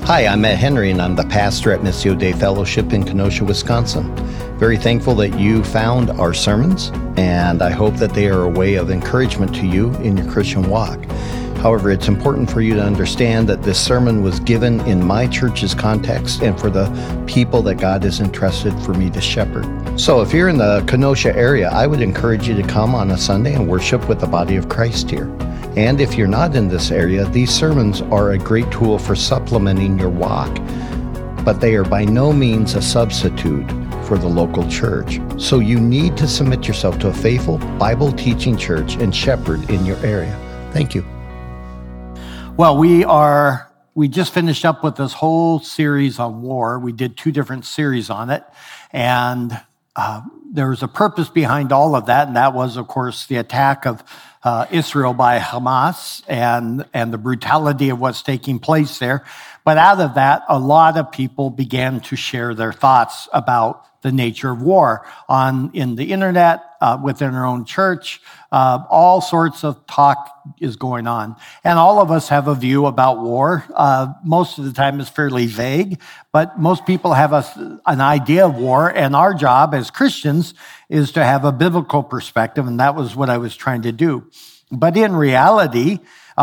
Hi, I'm Matt Henry, and I'm the pastor at Missio Dei Fellowship in Kenosha, Wisconsin. Very thankful that you found our sermons, and I hope that they are a way of encouragement to you in your Christian walk. However, it's important for you to understand that this sermon was given in my church's context and for the people that God has entrusted for me to shepherd. So if you're in the Kenosha area, I would encourage you to come on a Sunday and worship with the body of Christ here. And if you're not in this area, these sermons are a great tool for supplementing your walk, but they are by no means a substitute for the local church. So you need to submit yourself to a faithful, Bible-teaching church and shepherd in your area. Thank you. Well, we just finished up with this whole series on war. We did 2 different series on it, and there was a purpose behind all of that, and that was, of course, the attack of Israel by Hamas and the brutality of what's taking place there. But out of that, a lot of people began to share their thoughts about the nature of war in the internet, within our own church. All sorts of talk is going on. And all of us have a view about war. Most of the time it's fairly vague, but most people have an idea of war, and our job as Christians is to have a biblical perspective, and that was what I was trying to do. But in reality,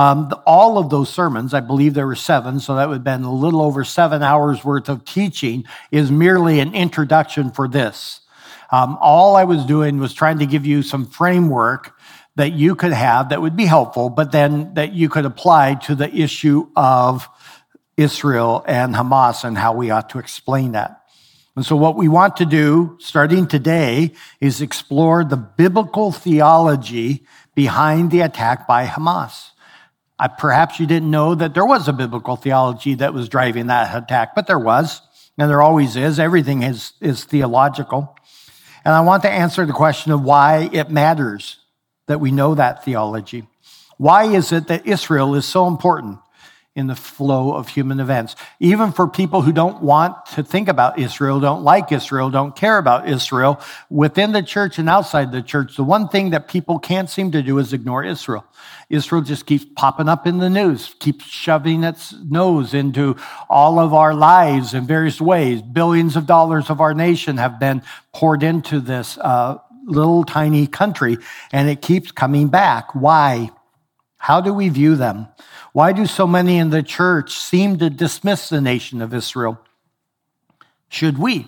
all of those sermons, I believe there were 7, so that would have been a little over 7 hours worth of teaching, is merely an introduction for this. All I was doing was trying to give you some framework that you could have that would be helpful, but then that you could apply to the issue of Israel and Hamas and how we ought to explain that. And so what we want to do, starting today, is explore the biblical theology behind the attack by Hamas. Perhaps you didn't know that there was a biblical theology that was driving that attack, but there was, and there always is. Everything is theological. And I want to answer the question of why it matters that we know that theology. Why is it that Israel is so important in the flow of human events? Even for people who don't want to think about Israel, don't like Israel, don't care about Israel, within the church and outside the church, the one thing that people can't seem to do is ignore Israel. Israel just keeps popping up in the news, keeps shoving its nose into all of our lives in various ways. Billions of dollars of our nation have been poured into this little tiny country, and it keeps coming back. Why? How do we view them? Why do so many in the church seem to dismiss the nation of Israel? Should we?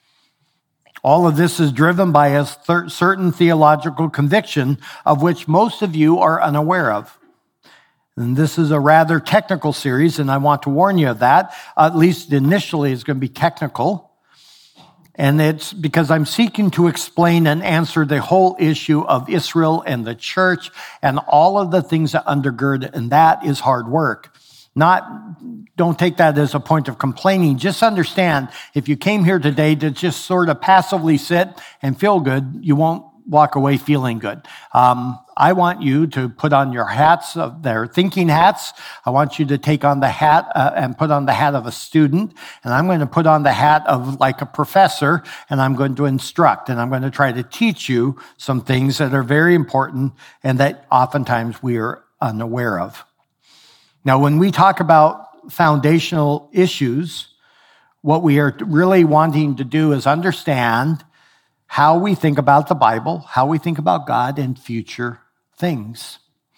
All of this is driven by a certain theological conviction of which most of you are unaware of. And this is a rather technical series, and I want to warn you of that. At least initially, it's going to be technical. And it's because I'm seeking to explain and answer the whole issue of Israel and the church and all of the things that undergird, and that is hard work. Don't take that as a point of complaining. Just understand, if you came here today to just sort of passively sit and feel good, you won't walk away feeling good. I want you to put on your hats, their thinking hats. I want you to take on the hat and put on the hat of a student. And I'm going to put on the hat of like a professor, and I'm going to instruct. And I'm going to try to teach you some things that are very important and that oftentimes we are unaware of. Now, when we talk about foundational issues, what we are really wanting to do is understand how we think about the Bible, how we think about God and future things.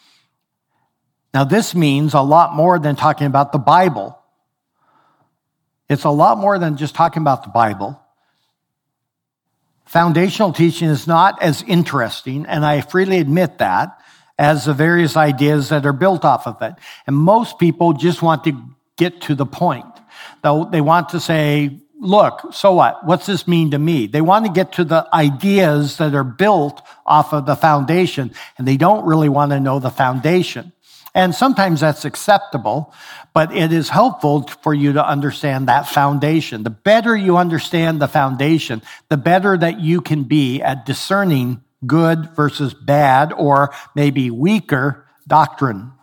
Now, this means a lot more than talking about the Bible. It's a lot more than just talking about the Bible. Foundational teaching is not as interesting, and I freely admit that, as the various ideas that are built off of it. And most people just want to get to the point. They want to say, look, so what? What's this mean to me? They want to get to the ideas that are built off of the foundation, and they don't really want to know the foundation. And sometimes that's acceptable, but it is helpful for you to understand that foundation. The better you understand the foundation, the better that you can be at discerning good versus bad, or maybe weaker doctrine.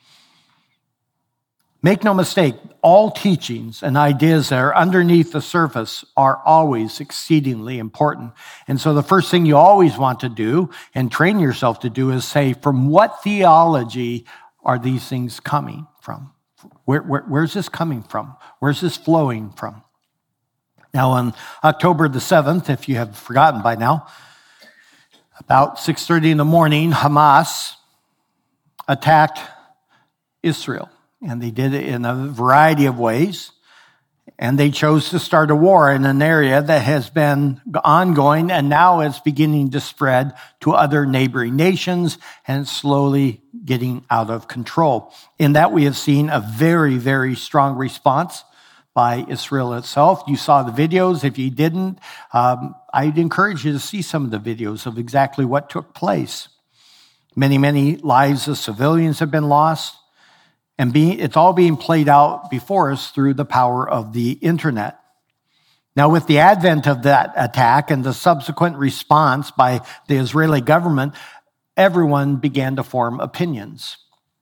Make no mistake, all teachings and ideas that are underneath the surface are always exceedingly important. And so the first thing you always want to do and train yourself to do is say, from what theology are these things coming from? Where's this coming from? Where's this flowing from? Now, on October the 7th, if you have forgotten by now, about 6:30 in the morning, Hamas attacked Israel. And they did it in a variety of ways. And they chose to start a war in an area that has been ongoing, and now it's beginning to spread to other neighboring nations and slowly getting out of control. In that, we have seen a very, very strong response by Israel itself. You saw the videos. If you didn't, I'd encourage you to see some of the videos of exactly what took place. Many, many lives of civilians have been lost. And it's all being played out before us through the power of the internet. Now, with the advent of that attack and the subsequent response by the Israeli government, everyone began to form opinions.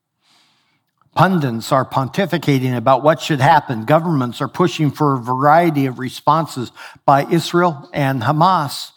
Pundits are pontificating about what should happen. Governments are pushing for a variety of responses by Israel and Hamas.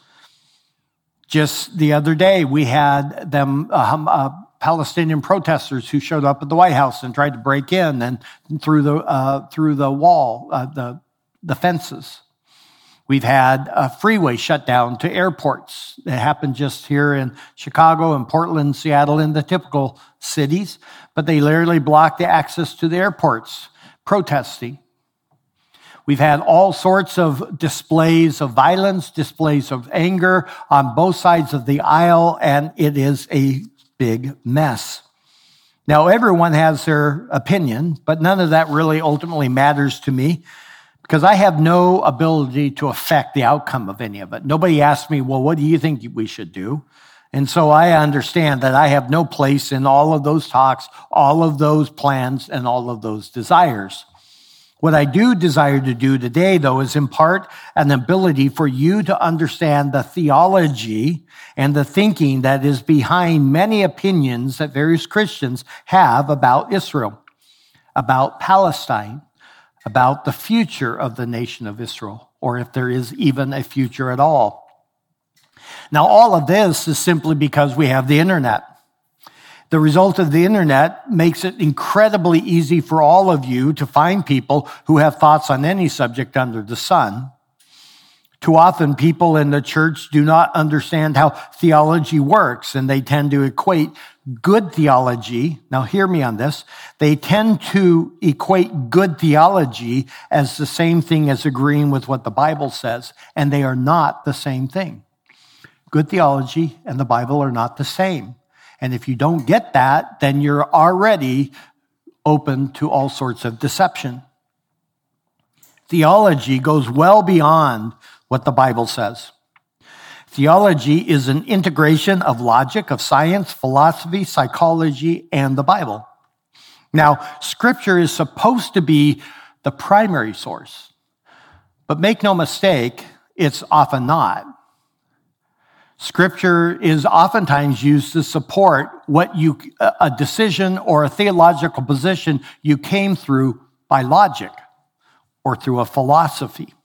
Just the other day, we had them, Palestinian protesters who showed up at the White House and tried to break in and through the wall, the fences. We've had a freeway shut down to airports. It happened just here in Chicago and Portland, Seattle, in the typical cities, but they literally blocked the access to the airports, protesting. We've had all sorts of displays of violence, displays of anger on both sides of the aisle, and it is a big mess. Now, everyone has their opinion, but none of that really ultimately matters to me because I have no ability to affect the outcome of any of it. Nobody asked me, well, what do you think we should do? And so I understand that I have no place in all of those talks, all of those plans, and all of those desires. What I do desire to do today, though, is impart an ability for you to understand the theology and the thinking that is behind many opinions that various Christians have about Israel, about Palestine, about the future of the nation of Israel, or if there is even a future at all. Now, all of this is simply because we have the internet. The result of the internet makes it incredibly easy for all of you to find people who have thoughts on any subject under the sun. Too often, people in the church do not understand how theology works, and they tend to equate good theology. Now, hear me on this. They tend to equate good theology as the same thing as agreeing with what the Bible says, and they are not the same thing. Good theology and the Bible are not the same. And if you don't get that, then you're already open to all sorts of deception. Theology goes well beyond what the Bible says. Theology is an integration of logic, of science, philosophy, psychology, and the Bible. Now, Scripture is supposed to be the primary source, but make no mistake, it's often not. Scripture is oftentimes used to support a decision or a theological position you came through by logic or through a philosophy.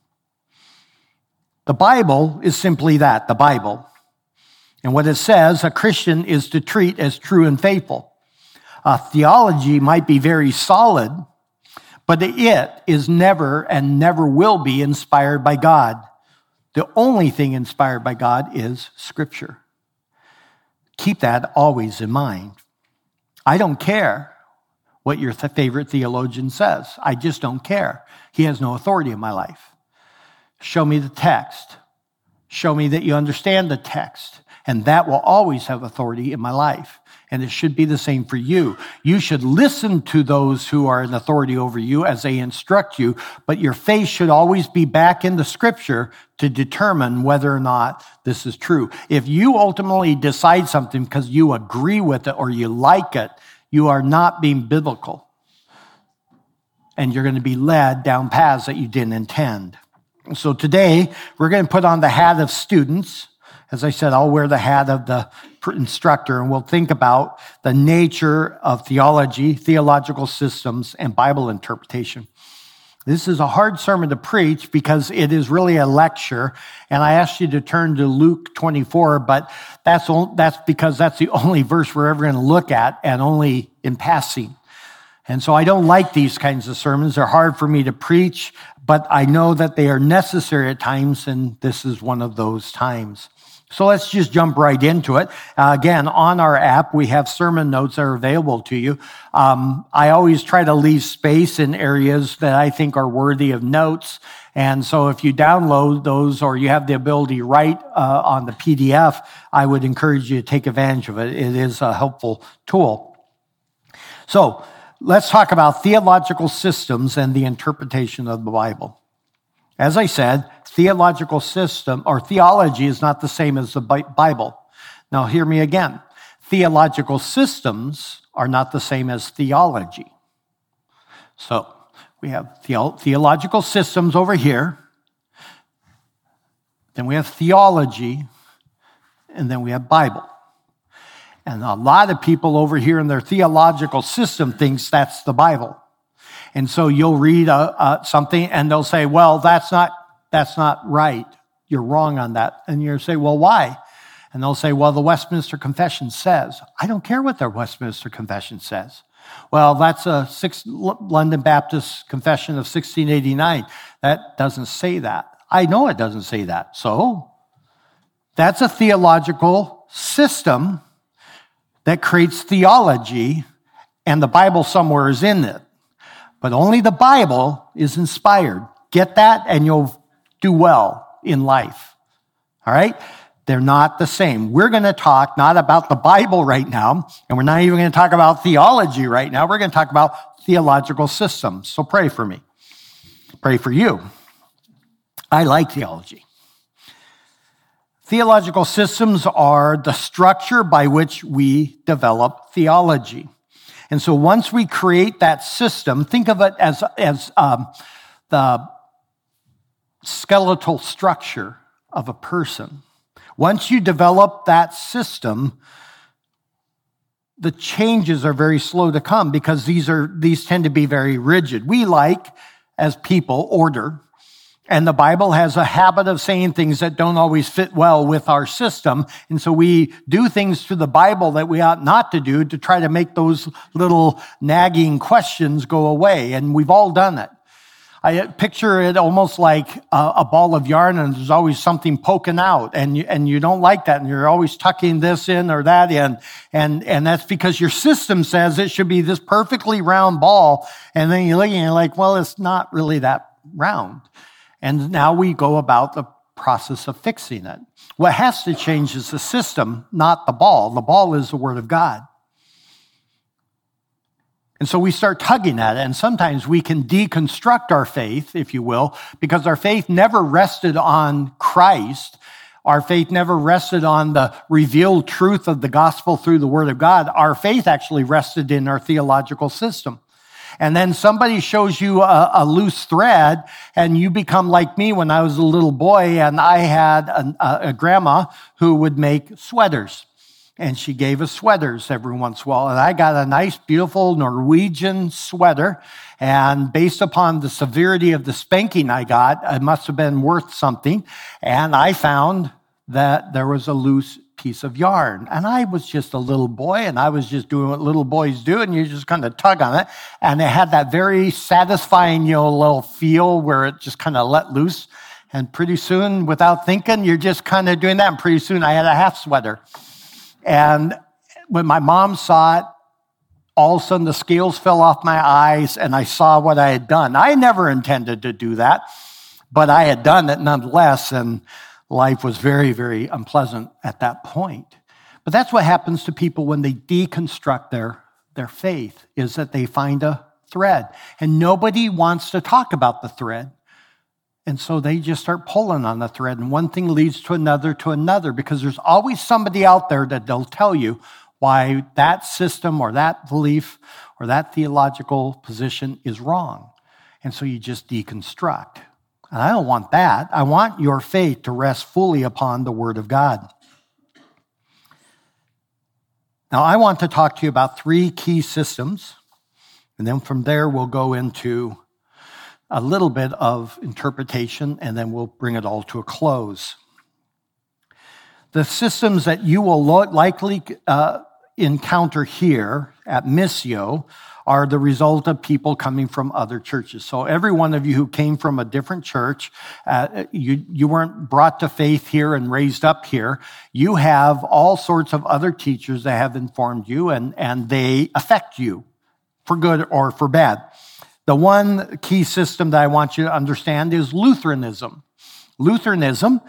The Bible is simply that, the Bible. And what it says, a Christian is to treat as true and faithful. Theology might be very solid, but it is never and never will be inspired by God. The only thing inspired by God is Scripture. Keep that always in mind. I don't care what your favorite theologian says. I just don't care. He has no authority in my life. Show me the text. Show me that you understand the text. And that will always have authority in my life. And it should be the same for you. You should listen to those who are in authority over you as they instruct you, but your faith should always be back in the Scripture to determine whether or not this is true. If you ultimately decide something because you agree with it or you like it, you are not being biblical. And you're going to be led down paths that you didn't intend. So today, we're going to put on the hat of students. As I said, I'll wear the hat of the instructor, and we'll think about the nature of theology, theological systems, and Bible interpretation. This is a hard sermon to preach because it is really a lecture, and I asked you to turn to Luke 24, but that's because that's the only verse we're ever going to look at, and only in passing. And so I don't like these kinds of sermons. They're hard for me to preach, but I know that they are necessary at times, and this is one of those times. So let's just jump right into it. Again, on our app, we have sermon notes that are available to you. I always try to leave space in areas that I think are worthy of notes. And so if you download those or you have the ability to write on the PDF, I would encourage you to take advantage of it. It is a helpful tool. So let's talk about theological systems and the interpretation of the Bible. As I said, theological system or theology is not the same as the Bible. Now, hear me again. Theological systems are not the same as theology. So we have theological systems over here. Then we have theology. And then we have Bible. And a lot of people over here in their theological system thinks that's the Bible. And so you'll read something and they'll say, well, that's not right. You're wrong on that. And you'll say, well, why? And they'll say, well, the Westminster Confession says. I don't care what the Westminster Confession says. Well, that's a London Baptist Confession of 1689. That doesn't say that. I know it doesn't say that. So that's a theological system that creates theology, and the Bible somewhere is in it. But only the Bible is inspired. Get that, and you'll do well in life. All right? They're not the same. We're going to talk not about the Bible right now, and we're not even going to talk about theology right now. We're going to talk about theological systems. So pray for me. Pray for you. I like theology. Theological systems are the structure by which we develop theology. And so once we create that system, think of it as the skeletal structure of a person. Once you develop that system, the changes are very slow to come because these tend to be very rigid. We like, as people, order. And the Bible has a habit of saying things that don't always fit well with our system. And so we do things to the Bible that we ought not to do to try to make those little nagging questions go away. And we've all done it. I picture it almost like a ball of yarn, and there's always something poking out, and you don't like that, and you're always tucking this in or that in, and that's because your system says it should be this perfectly round ball, and then you're looking and you're like, well, it's not really that round. And now we go about the process of fixing it. What has to change is the system, not the ball. The ball is the Word of God. And so we start tugging at it, and sometimes we can deconstruct our faith, if you will, because our faith never rested on Christ. Our faith never rested on the revealed truth of the gospel through the Word of God. Our faith actually rested in our theological system. And then somebody shows you a loose thread, and you become like me when I was a little boy, and I had a grandma who would make sweaters. And she gave us sweaters every once in a while. And I got a nice, beautiful Norwegian sweater. And based upon the severity of the spanking I got, it must have been worth something. And I found that there was a loose piece of yarn. And I was just a little boy, and I was just doing what little boys do, and you just kind of tug on it. And it had that very satisfying, little feel where it just kind of let loose. And pretty soon, without thinking, you're just kind of doing that. And pretty soon I had a half sweater. And when my mom saw it, all of a sudden the scales fell off my eyes and I saw what I had done. I never intended to do that, but I had done it nonetheless, and life was very, very unpleasant at that point. But that's what happens to people when they deconstruct their faith, is that they find a thread. And nobody wants to talk about the thread. And so they just start pulling on the thread, and one thing leads to another, because there's always somebody out there that they'll tell you why that system or that belief or that theological position is wrong. And so you just deconstruct. And I don't want that. I want your faith to rest fully upon the Word of God. Now, I want to talk to you about 3 key systems, and then from there we'll go into a little bit of interpretation, and then we'll bring it all to a close. The systems that you will likely encounter here at Missio are the result of people coming from other churches. So every one of you who came from a different church, you weren't brought to faith here and raised up here. You have all sorts of other teachers that have informed you, and they affect you for good or for bad. The one key system that I want you to understand is Lutheranism. Lutheranism,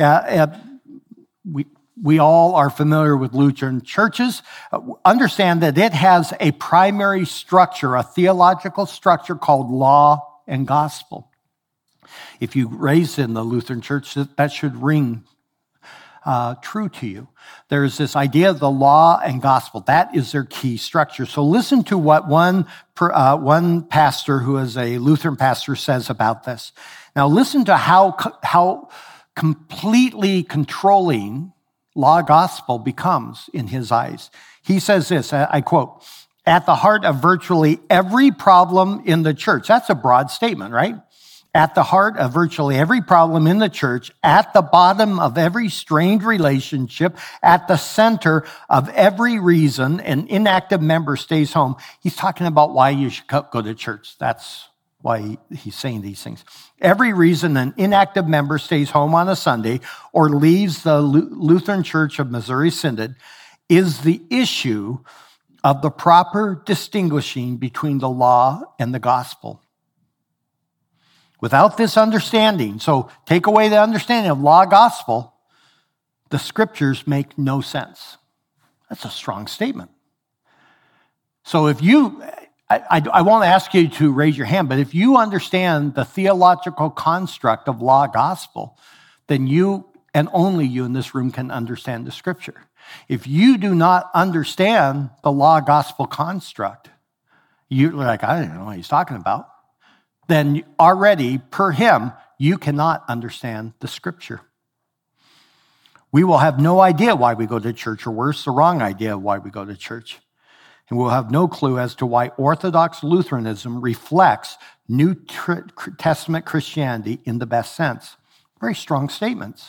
we all are familiar with Lutheran churches. Understand that it has a primary structure, a theological structure called law and gospel. If you raised in the Lutheran church, that should ring true to you. There's this idea of the law and gospel. That is their key structure. So listen to what one pastor who is a Lutheran pastor says about this. Now listen to how completely controlling law gospel becomes in his eyes. He says this, I quote, "At the heart of virtually every problem in the church," that's a broad statement, right? "At the heart of virtually every problem in the church, at the bottom of every strained relationship, at the center of every reason an inactive member stays home." He's talking about why you should go to church. That's why he's saying these things. "Every reason an inactive member stays home on a Sunday or leaves the Lutheran Church of Missouri Synod is the issue of the proper distinguishing between the law and the gospel. Without this understanding, so take away the understanding of law gospel, the scriptures make no sense." That's a strong statement. So if you, I won't ask you to raise your hand, but if you understand the theological construct of law gospel, then you and only you in this room can understand the scripture. If you do not understand the law gospel construct, you're like, I don't know what he's talking about, then already, per him, you cannot understand the scripture. We will have no idea why we go to church, or worse, the wrong idea of why we go to church. And we'll have no clue as to why Orthodox Lutheranism reflects New Testament Christianity in the best sense. Very strong statements.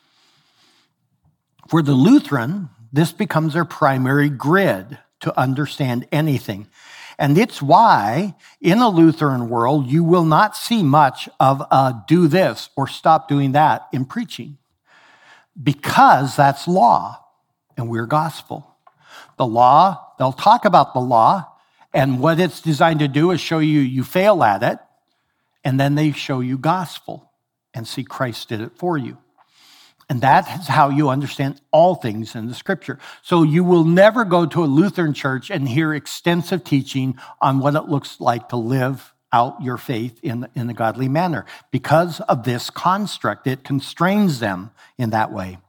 For the Lutheran, this becomes their primary grid to understand anything. And it's why in a Lutheran world, you will not see much of a do this or stop doing that in preaching, because that's law and we're gospel. The law, they'll talk about the law, and what it's designed to do is show you fail at it, and then they show you gospel and see Christ did it for you. And that is how you understand all things in the scripture. So you will never go to a Lutheran church and hear extensive teaching on what it looks like to live out your faith in a godly manner. Because of this construct, it constrains them in that way.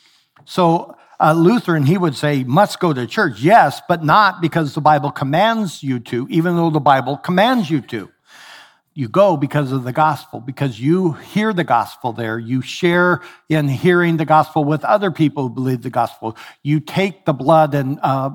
So a Lutheran, he would say, must go to church, yes, but not because the Bible commands you to, even though the Bible commands you to. You go because of the gospel, because you hear the gospel there. You share in hearing the gospel with other people who believe the gospel. You take the blood and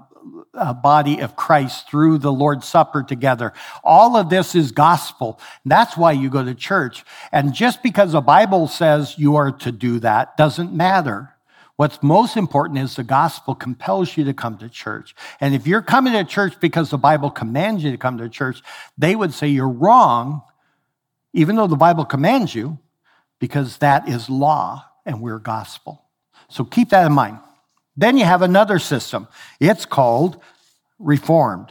body of Christ through the Lord's Supper together. All of this is gospel. That's why you go to church. And just because the Bible says you are to do that doesn't matter. What's most important is the gospel compels you to come to church. And if you're coming to church because the Bible commands you to come to church, they would say you're wrong, even though the Bible commands you, because that is law and we're gospel. So keep that in mind. Then you have another system. It's called Reformed.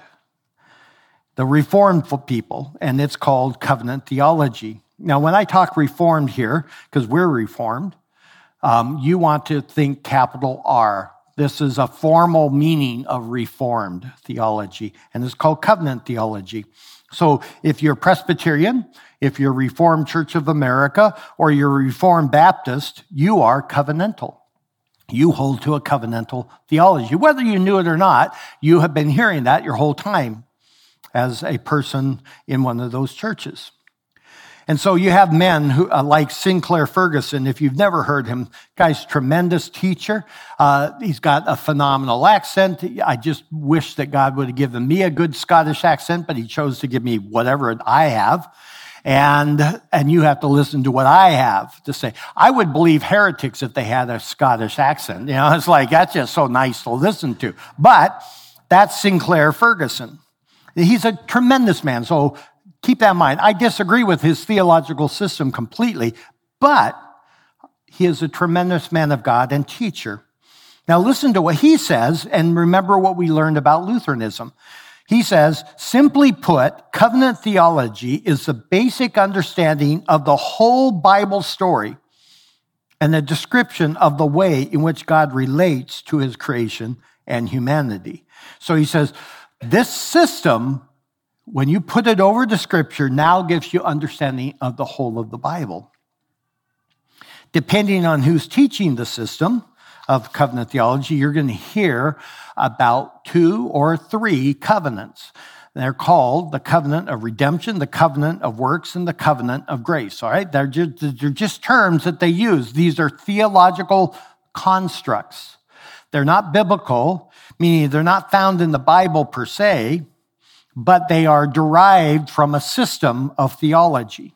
The Reformed people, and it's called covenant theology. Now, when I talk Reformed here, because we're Reformed, you want to think capital R. This is a formal meaning of Reformed theology, and it's called covenant theology. So if you're Presbyterian, if you're Reformed Church of America, or you're Reformed Baptist, you are covenantal. You hold to a covenantal theology. Whether you knew it or not, you have been hearing that your whole time as a person in one of those churches. And so you have men who, like Sinclair Ferguson, if you've never heard him, guy's tremendous teacher. He's got a phenomenal accent. I just wish that God would have given me a good Scottish accent, but he chose to give me whatever I have. And you have to listen to what I have to say. I would believe heretics if they had a Scottish accent. You know, it's like, that's just so nice to listen to. But That's Sinclair Ferguson. He's a tremendous man, so keep that in mind. I disagree with his theological system completely, but he is a tremendous man of God and teacher. Now listen to what he says, and remember what we learned about Lutheranism. He says, simply put, covenant theology is the basic understanding of the whole Bible story and a description of the way in which God relates to his creation and humanity. So he says, this system, when you put it over to Scripture, now gives you understanding of the whole of the Bible. Depending on who's teaching the system of covenant theology, you're going to hear about 2 or 3 covenants. They're called the covenant of redemption, the covenant of works, and the covenant of grace. All right, they're just terms that they use. These are theological constructs. They're not biblical, meaning they're not found in the Bible per se, but they are derived from a system of theology.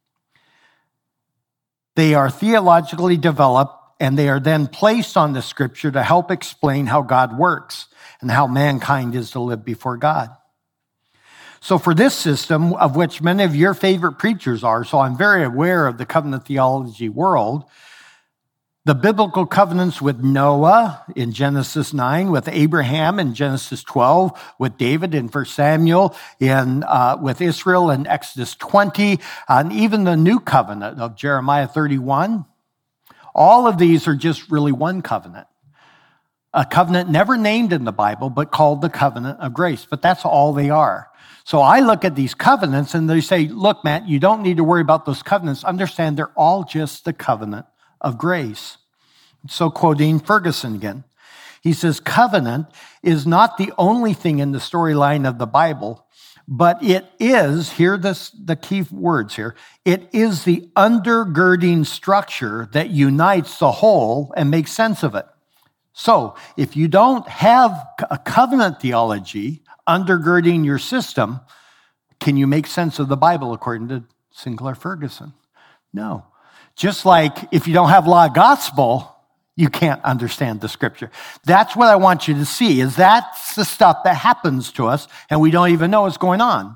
They are theologically developed, and they are then placed on the Scripture to help explain how God works and how mankind is to live before God. So for this system, of which many of your favorite preachers are, so I'm very aware of the covenant theology world, the biblical covenants with Noah in Genesis 9, with Abraham in Genesis 12, with David in 1 Samuel, with Israel in Exodus 20, and even the new covenant of Jeremiah 31, all of these are just really one covenant. A covenant never named in the Bible, but called the covenant of grace. But that's all they are. So I look at these covenants and they say, look, Matt, you don't need to worry about those covenants. Understand they're all just the covenant of grace. So quoting Ferguson again, he says, covenant is not the only thing in the storyline of the Bible, but it is, hear the key words here, it is the undergirding structure that unites the whole and makes sense of it. So if you don't have a covenant theology undergirding your system, can you make sense of the Bible according to Sinclair Ferguson? No. Just like if you don't have law of gospel, you can't understand the Scripture. That's what I want you to see, is that's the stuff that happens to us and we don't even know what's going on.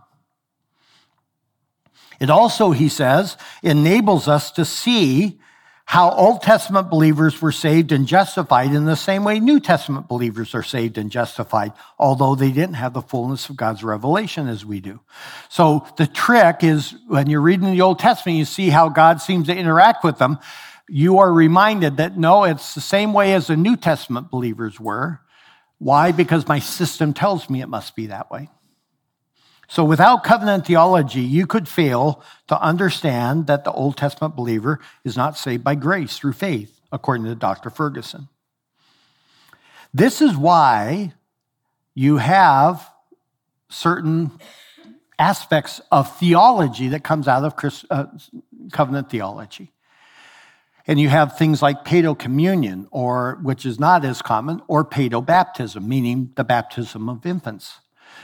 It also, he says, enables us to see how Old Testament believers were saved and justified in the same way New Testament believers are saved and justified, although they didn't have the fullness of God's revelation as we do. So the trick is when you're reading the Old Testament, you see how God seems to interact with them. You are reminded that, no, it's the same way as the New Testament believers were. Why? Because my system tells me it must be that way. So without covenant theology, you could fail to understand that the Old Testament believer is not saved by grace through faith, according to Dr. Ferguson. This is why you have certain aspects of theology that comes out of covenant theology. And you have things like paedocommunion, or which is not as common, or paedobaptism, meaning the baptism of infants.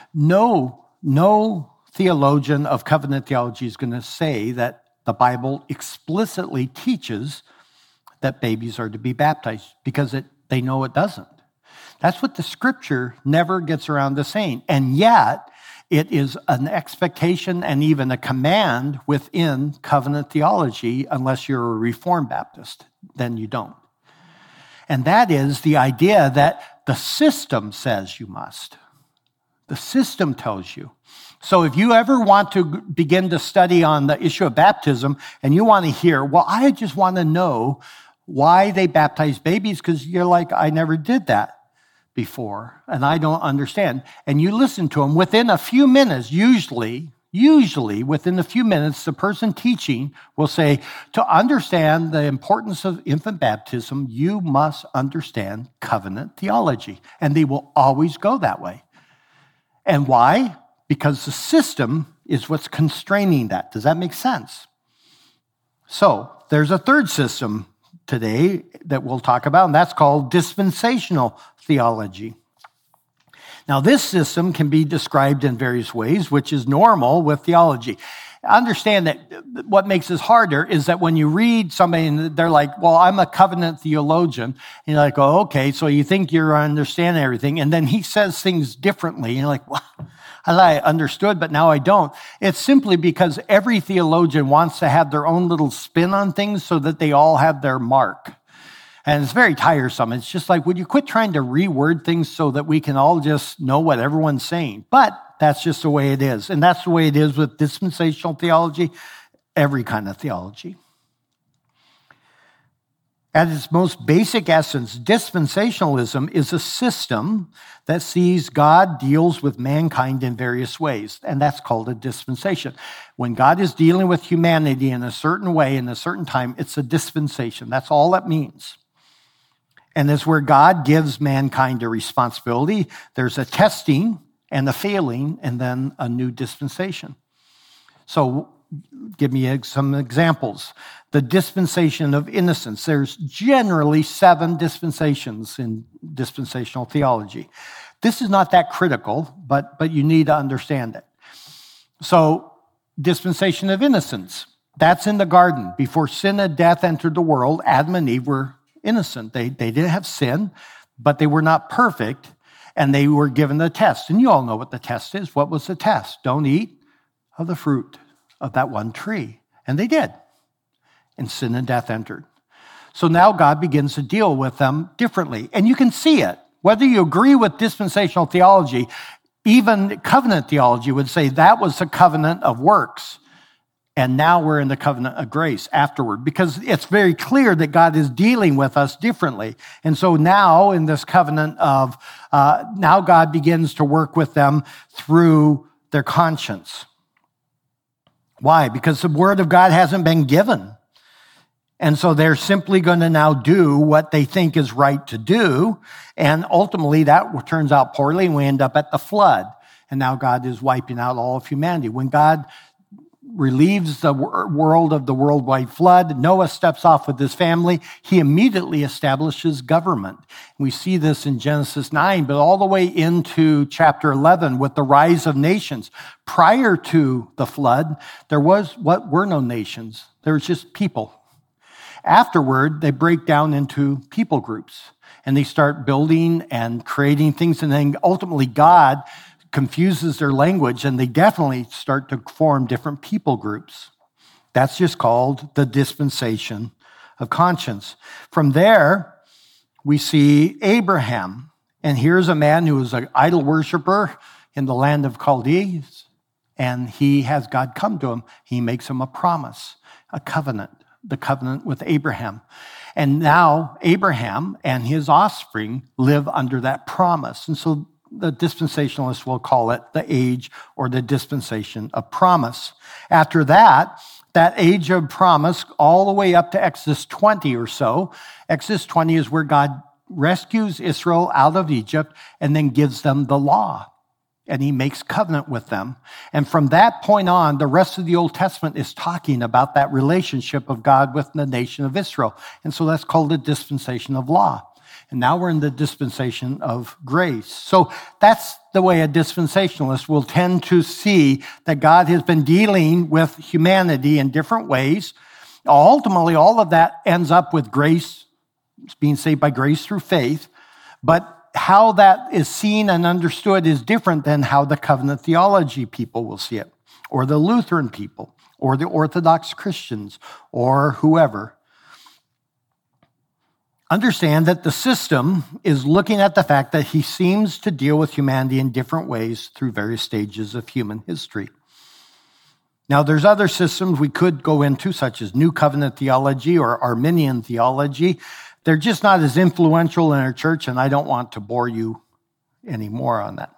No theologian of covenant theology is going to say that the Bible explicitly teaches that babies are to be baptized, because they know it doesn't. That's what the Scripture never gets around to saying. And yet, it is an expectation and even a command within covenant theology, unless you're a Reformed Baptist, then you don't. And that is the idea that the system says you must. The system tells you. So if you ever want to begin to study on the issue of baptism and you want to hear, well, I just want to know why they baptize babies, because you're like, I never did that before and I don't understand. And you listen to them within a few minutes, usually within a few minutes, the person teaching will say, to understand the importance of infant baptism, you must understand covenant theology. And they will always go that way. And why? Because the system is what's constraining that. Does that make sense? So there's a third system today that we'll talk about, and that's called dispensational theology. Now, this system can be described in various ways, which is normal with theology. understand that what makes this harder is that when you read somebody and they're like, well, I'm a covenant theologian, and you're like, oh, okay, so you think you're understanding everything, and then he says things differently, and you're like, well, I understood, but now I don't. It's simply because every theologian wants to have their own little spin on things so that they all have their mark. And it's very tiresome. It's just like, would you quit trying to reword things so that we can all just know what everyone's saying? But that's just the way it is. And that's the way it is with dispensational theology, every kind of theology. At its most basic essence, dispensationalism is a system that sees God deals with mankind in various ways, and that's called a dispensation. When God is dealing with humanity in a certain way, in a certain time, it's a dispensation. That's all it means. And it's where God gives mankind a responsibility. There's a testing and a failing, and then a new dispensation. So give me some examples. The dispensation of innocence. There's generally 7 dispensations in dispensational theology. This is not that critical, but you need to understand it. So, dispensation of innocence. That's in the garden. Before sin and death entered the world, Adam and Eve were innocent. They didn't have sin, but they were not perfect, and they were given the test. And you all know what the test is. What was the test? Don't eat of the fruit of that one tree. And they did. And sin and death entered. So now God begins to deal with them differently. And you can see it. Whether you agree with dispensational theology, even covenant theology would say that was a covenant of works. And now we're in the covenant of grace afterward, because it's very clear that God is dealing with us differently. And so now in this covenant of, now God begins to work with them through their conscience. Why? Because the word of God hasn't been given. And so they're simply going to now do what they think is right to do. And ultimately that turns out poorly, and we end up at the flood. And now God is wiping out all of humanity. When God relieves the world of the worldwide flood, Noah steps off with his family. He immediately establishes government. We see this in Genesis 9, but all the way into chapter 11 with the rise of nations. Prior to the flood, there were no nations. There was just people. Afterward, they break down into people groups, and they start building and creating things, and then ultimately God confuses their language, and they definitely start to form different people groups. That's just called the dispensation of conscience. From there, we see Abraham, and here's a man who was an idol worshiper in the land of Chaldees, and he has God come to him. He makes him a promise, a covenant. The covenant with Abraham. And now Abraham and his offspring live under that promise. And so the dispensationalists will call it the age or the dispensation of promise. After that age of promise, all the way up to Exodus 20 or so, Exodus 20 is where God rescues Israel out of Egypt and then gives them the law. And he makes covenant with them. And from that point on, the rest of the Old Testament is talking about that relationship of God with the nation of Israel. And so that's called the dispensation of law. And now we're in the dispensation of grace. So that's the way a dispensationalist will tend to see that God has been dealing with humanity in different ways. Ultimately, all of that ends up with grace, being saved by grace through faith. But how that is seen and understood is different than how the covenant theology people will see it, or the Lutheran people, or the Orthodox Christians, or whoever. Understand that the system is looking at the fact that he seems to deal with humanity in different ways through various stages of human history. Now, there's other systems we could go into, such as New Covenant theology or Arminian theology. They're just not as influential in our church, and I don't want to bore you anymore on that.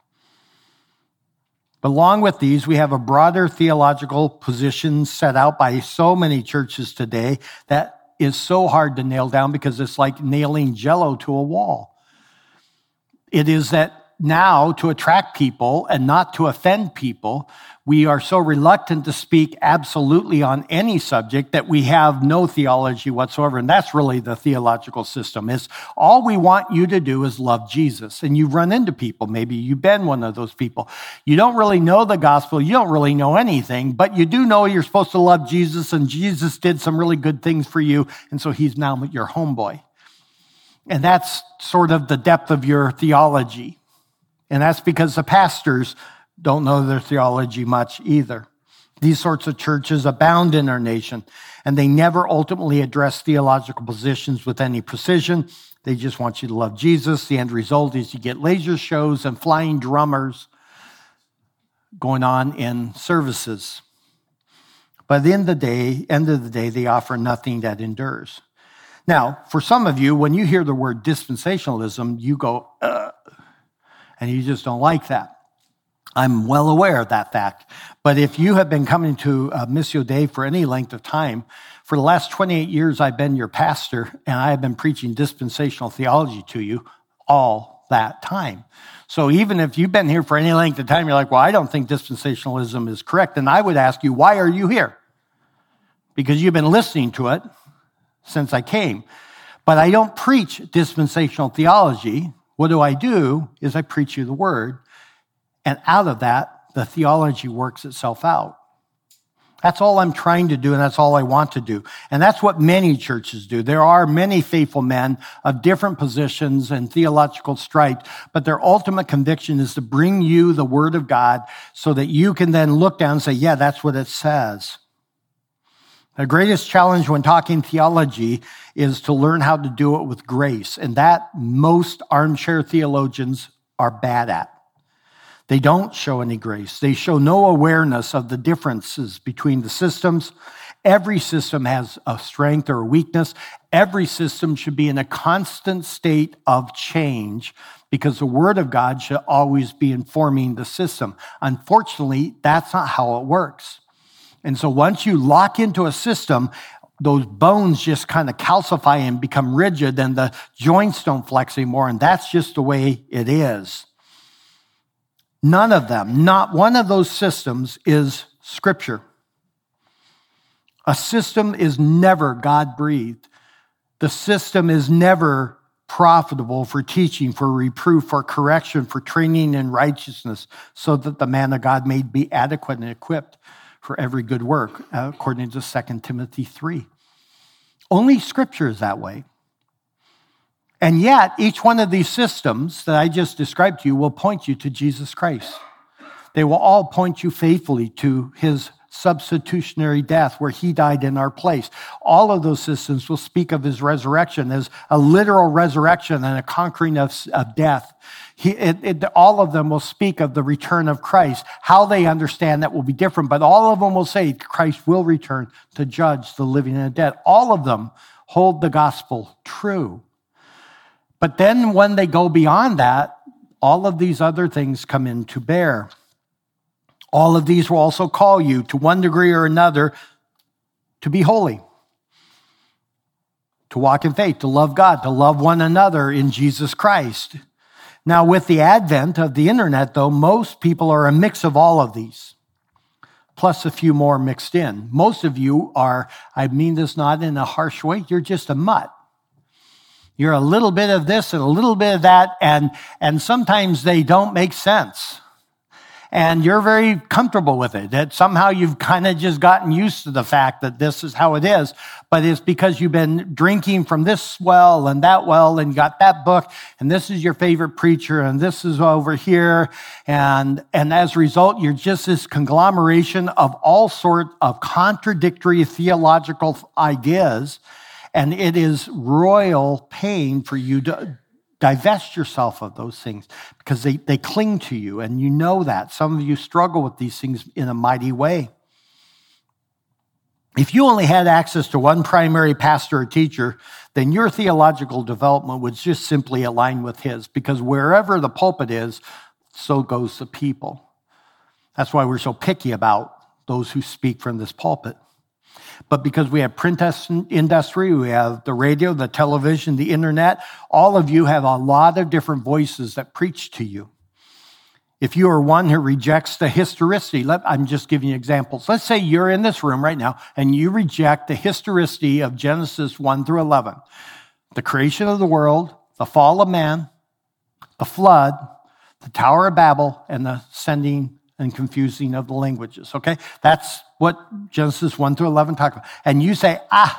But along with these, we have a broader theological position set out by so many churches today that is so hard to nail down because it's like nailing Jell-O to a wall. It is that now, to attract people and not to offend people, we are so reluctant to speak absolutely on any subject that we have no theology whatsoever. And that's really the theological system. Is all we want you to do is love Jesus. And you run into people. Maybe you've been one of those people. You don't really know the gospel. You don't really know anything, but you do know you're supposed to love Jesus, and Jesus did some really good things for you. And so he's now your homeboy. And that's sort of the depth of your theology. And that's because the pastors don't know their theology much either. These sorts of churches abound in our nation, and they never ultimately address theological positions with any precision. They just want you to love Jesus. The end result is you get laser shows and flying drummers going on in services. But at the end of the day, they offer nothing that endures. Now, for some of you, when you hear the word dispensationalism, you go, and you just don't like that. I'm well aware of that fact. But if you have been coming to Missio Dei for any length of time, for the last 28 years, I've been your pastor, and I have been preaching dispensational theology to you all that time. So even if you've been here for any length of time, you're like, well, I don't think dispensationalism is correct. And I would ask you, why are you here? Because you've been listening to it since I came. But I don't preach dispensational theology. What I do is I preach you the word. And out of that, the theology works itself out. That's all I'm trying to do, and that's all I want to do. And that's what many churches do. There are many faithful men of different positions and theological stripes, but their ultimate conviction is to bring you the word of God so that you can then look down and say, yeah, that's what it says. The greatest challenge when talking theology is to learn how to do it with grace, and that most armchair theologians are bad at. They don't show any grace. They show no awareness of the differences between the systems. Every system has a strength or a weakness. Every system should be in a constant state of change because the Word of God should always be informing the system. Unfortunately, that's not how it works. And so once you lock into a system, those bones just kind of calcify and become rigid, and the joints don't flex anymore, and that's just the way it is. None of them, not one of those systems is Scripture. A system is never God-breathed. The system is never profitable for teaching, for reproof, for correction, for training in righteousness, so that the man of God may be adequate and equipped for every good work, according to 2 Timothy 3. Only Scripture is that way. And yet, each one of these systems that I just described to you will point you to Jesus Christ. They will all point you faithfully to his substitutionary death where he died in our place. All of those systems will speak of his resurrection as a literal resurrection and a conquering of death. All of them will speak of the return of Christ. How they understand that will be different, but all of them will say Christ will return to judge the living and the dead. All of them hold the gospel true. But then when they go beyond that, all of these other things come into bear. All of these will also call you to one degree or another to be holy, to walk in faith, to love God, to love one another in Jesus Christ. Now, with the advent of the internet, though, most people are a mix of all of these, plus a few more mixed in. Most of you are, I mean this not in a harsh way, you're just a mutt. You're a little bit of this and a little bit of that, and sometimes they don't make sense. And you're very comfortable with it, that somehow you've kind of just gotten used to the fact that this is how it is, but it's because you've been drinking from this well and that well and got that book, and this is your favorite preacher, and this is over here, and as a result, you're just this conglomeration of all sorts of contradictory theological ideas. And it is royal pain for you to divest yourself of those things because they cling to you, and you know that. Some of you struggle with these things in a mighty way. If you only had access to one primary pastor or teacher, then your theological development would just simply align with his, because wherever the pulpit is, so goes the people. That's why we're so picky about those who speak from this pulpit. But because we have print industry, we have the radio, the television, the internet, all of you have a lot of different voices that preach to you. If you are one who rejects the historicity, I'm just giving you examples. Let's say you're in this room right now and you reject the historicity of Genesis 1 through 11. The creation of the world, the fall of man, the flood, the Tower of Babel, and the sending and confusing of the languages, okay? That's what Genesis 1 through 11 talk about. And you say, I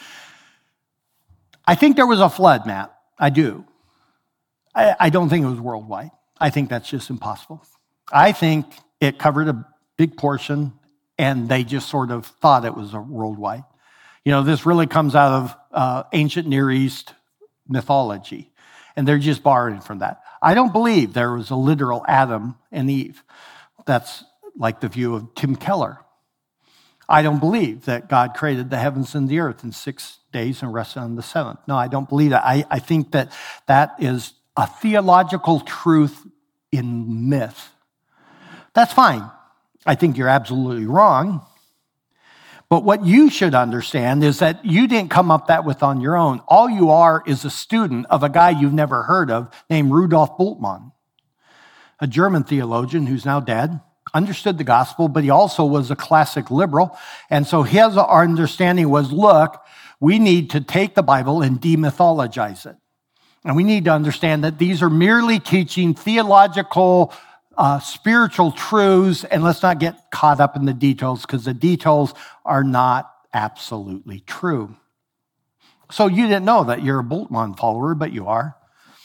think there was a flood, Matt. I do. I don't think it was worldwide. I think that's just impossible. I think it covered a big portion, and they just sort of thought it was a worldwide. You know, this really comes out of ancient Near East mythology, and they're just borrowing from that. I don't believe there was a literal Adam and Eve. That's like the view of Tim Keller. I don't believe that God created the heavens and the earth in 6 days and rested on the seventh. No, I don't believe that. I think that that is a theological truth in myth. That's fine. I think you're absolutely wrong. But what you should understand is that you didn't come up with on your own. All you are is a student of a guy you've never heard of named Rudolf Bultmann, a German theologian who's now dead, understood the gospel, but he also was a classic liberal. And so his understanding was, look, we need to take the Bible and demythologize it. And we need to understand that these are merely teaching theological, spiritual truths, and let's not get caught up in the details because the details are not absolutely true. So you didn't know that you're a Bultmann follower, but you are.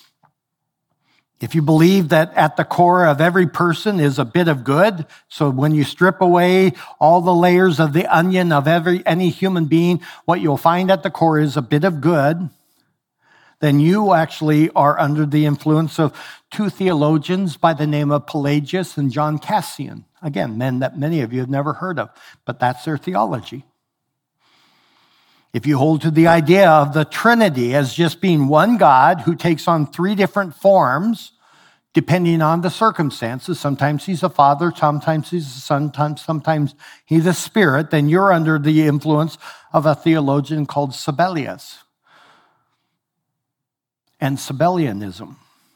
If you believe that at the core of every person is a bit of good, so when you strip away all the layers of the onion of any human being, what you'll find at the core is a bit of good, then you actually are under the influence of two theologians by the name of Pelagius and John Cassian. Again, men that many of you have never heard of, but that's their theology. If you hold to the idea of the Trinity as just being one God who takes on three different forms, depending on the circumstances, sometimes he's a father, sometimes he's a son, sometimes he's a spirit, then you're under the influence of a theologian called Sabellius and Sabellianism.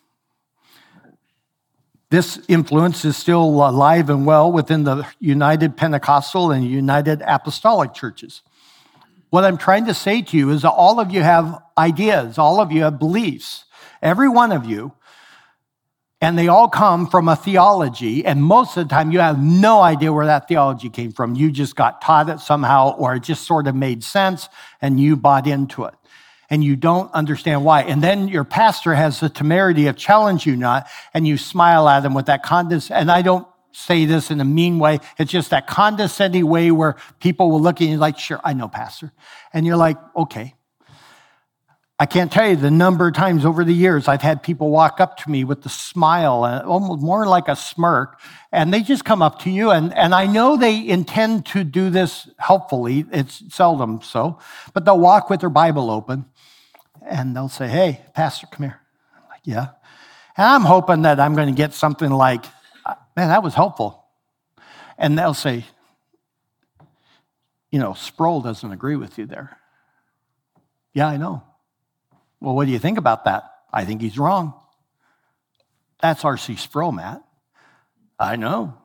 This influence is still alive and well within the United Pentecostal and United Apostolic churches. What I'm trying to say to you is that all of you have ideas, all of you have beliefs, every one of you, and they all come from a theology, and most of the time you have no idea where that theology came from. You just got taught it somehow, or it just sort of made sense, and you bought into it. And you don't understand why. And then your pastor has the temerity of challenge you not, and you smile at him with that and I don't say this in a mean way. It's just that condescending way where people will look at you like, sure, I know, Pastor. And you're like, okay. I can't tell you the number of times over the years I've had people walk up to me with the smile, and almost more like a smirk, and they just come up to you, and I know they intend to do this helpfully. It's seldom so, but they'll walk with their Bible open, and they'll say, hey, Pastor, come here. I'm like, yeah. And I'm hoping that I'm going to get something like, man, that was helpful. And they'll say, you know, Sproul doesn't agree with you there. Yeah, I know. Well, what do you think about that? I think he's wrong. That's R.C. Sproul, Matt. I know.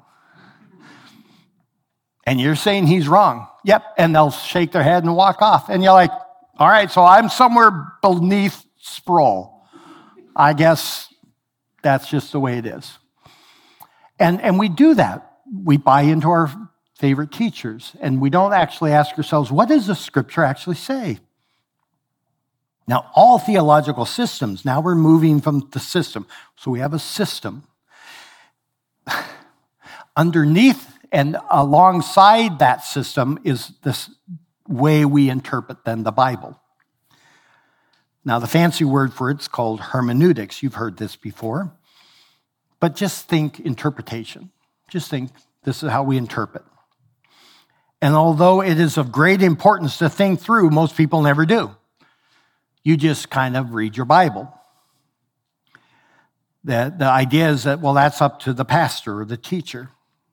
And you're saying he's wrong. Yep. And they'll shake their head and walk off. And you're like, all right, so I'm somewhere beneath Sproul. I guess that's just the way it is. And we do that. We buy into our favorite teachers, and we don't actually ask ourselves, what does the scripture actually say? Now, all theological systems, now we're moving from the system. So we have a system. Underneath and alongside that system is this way we interpret then the Bible. Now, the fancy word for it's called hermeneutics. You've heard this before. But just think interpretation. Just think this is how we interpret. And although it is of great importance to think through, most people never do. You just kind of read your Bible. The idea is that, well, that's up to the pastor or the teacher.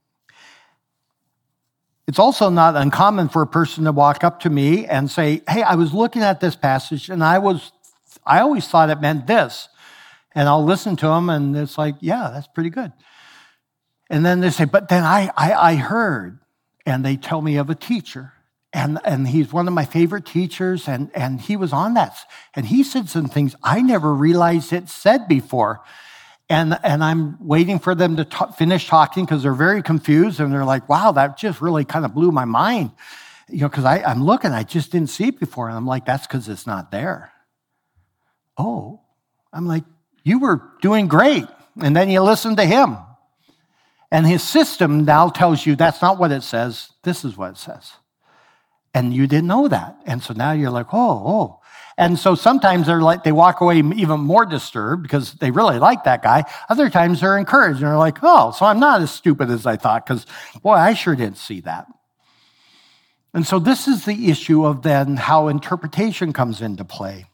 It's also not uncommon for a person to walk up to me and say, hey, I was looking at this passage and I always thought it meant this. And I'll listen to them and it's like, yeah, that's pretty good. And then they say, but then I heard, and they tell me of a teacher. And he's one of my favorite teachers, and he was on that. And he said some things I never realized it said before. And I'm waiting for them to finish talking because they're very confused. And they're like, wow, that just really kind of blew my mind. Because I'm looking, I just didn't see it before. And I'm like, that's because it's not there. Oh, I'm like, you were doing great. And then you listen to him. And his system now tells you that's not what it says. This is what it says. And you didn't know that. And so now you're like, oh. And so sometimes they walk away even more disturbed because they really like that guy. Other times they're encouraged and they're like, oh, so I'm not as stupid as I thought because, boy, I sure didn't see that. And so this is the issue of then how interpretation comes into play.